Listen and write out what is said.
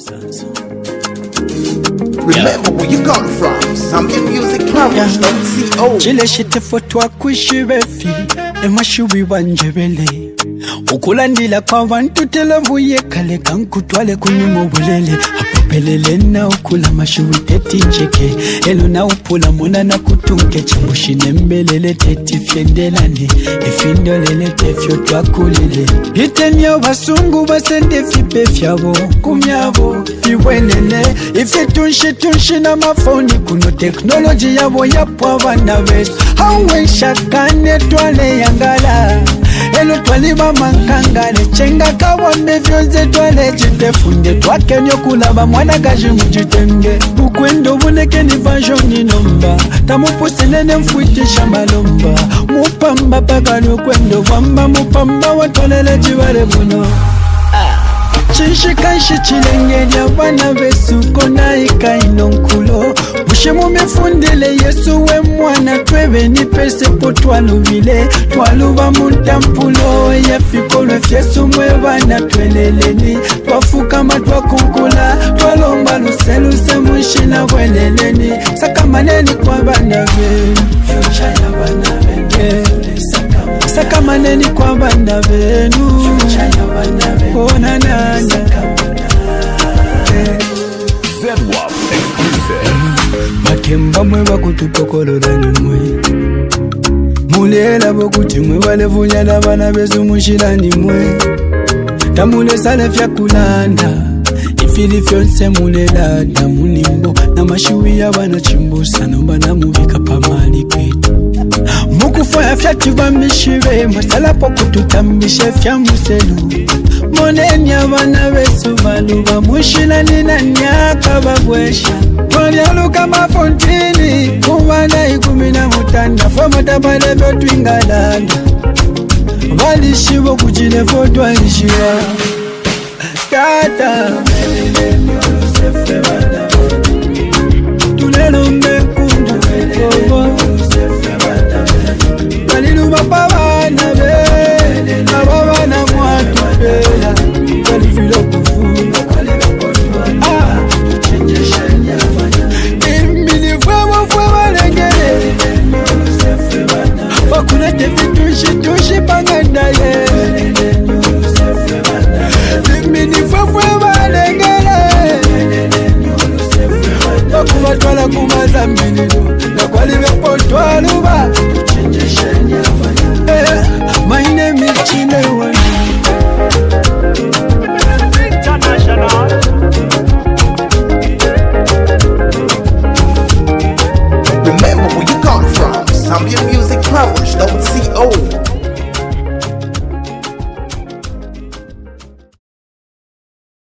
Remember where you got from. Zambian Music Powers.co. Chile shite fotwa kushibefi emashubi wanjebele ukulandila kwa bantu telavuye kale kankutwale kunyuma bulele apopelele na ukula mashubi teti njeke elo na upula muna na kutunke chimushine mbelele teti fyendelani ifindolele tefyo twakulile itenya basungu basende fipe fyabo kumyabo fiwenele ife tunshi na mafoni kuno teknoloji yabo yapo abana besu hawe shakane twale yangala elo twaliba mankangale chenga kawambe vyoze twale jitefunde twakenyo kulaba mwana gaji mujitenge ukwendo buneke ni vajoni nomba tamupusenene mfuitisha malomba mupamba pagano kwendo wamba mupamba watolele jibare buno Chinshikashi chilengeli abana besu kona ikaino nkulo Bushimu mefundile Yesu we mwana twebe ni pese po twalubile Twaluba muntampulo ya fikolo fyesu mwebana tweleleni Twafuka matwa kunkula twalomba luse mwishina weleleni Saka maneni kwa bana be Future ya bana be Saka maneni kwa bana benu Future ya bana be Ona nanya ZWAP exclusive. Makemba mwe bakututokolola nimwe Mulela bokuti mwe balevunya n'abana bezu mushirani mwe Tamule sale fya kulanda Ifili fyonse mulela damunimbo Na mashuwi y'abana chimbusa nomba namubika pamali kwetu Mukufaya fya tibamishibe Masala poku tutambishe fya muselu Moneni abana besu baluba mushilani na nyaka bagwesha Twalyaluka mafontini Kubana 15 Famata bale betu ingalanda Balishibo kujine foto alishiwa Tata Tulelo mekundu Balilu bapabana be Ababana mwatu bela Balifilo kufuna Imini fwe lengele Wakulete fitushi panganda ye Imini fwe lengele Wakubatwala kumazambililo Nakwalibe potwaluba My name is Chilewan International. Remember where you got from. Zambian Music Powers.co.